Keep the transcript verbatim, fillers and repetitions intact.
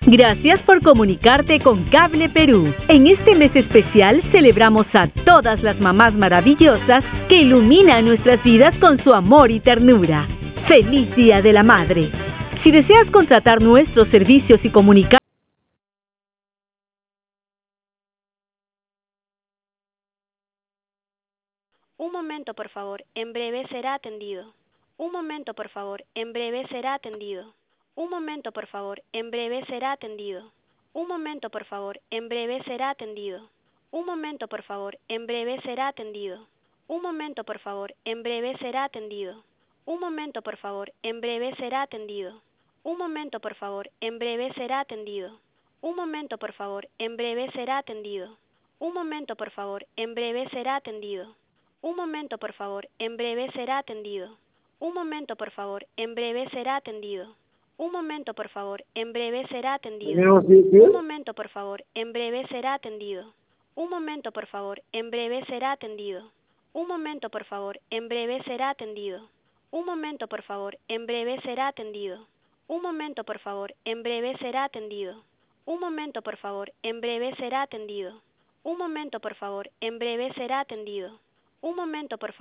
Gracias por comunicarte con Cable Perú. En este mes especial celebramos a todas las mamás maravillosas que iluminan nuestras vidas con su amor y ternura. ¡Feliz Día de la Madre! Si deseas contratar nuestros servicios y comunicar Un momento, por favor, en breve será atendido. Un momento, por favor, en breve será atendido. Un momento, por favor, en breve será atendido. Un momento, por favor, en breve será atendido. Un momento, por favor, en breve será atendido. Un momento, por favor, en breve será atendido. Un momento, por favor, en breve será atendido. Un momento, por favor, en breve será atendido. Un momento, por favor, en breve será atendido. Un momento, por favor, en breve será atendido. Un momento, por favor, en breve será atendido. Un momento, por favor, en breve será atendido. Un momento, por favor, en breve será atendido. Un momento, por favor, en breve será atendido. Un momento, por favor, en breve será atendido. Un momento, por favor, en breve será atendido. Un momento, por favor, en breve será atendido. Un momento, por favor, en breve será atendido. Un momento, por favor, en breve será atendido. Un momento, por favor, en breve será atendido. Un momento, por favor.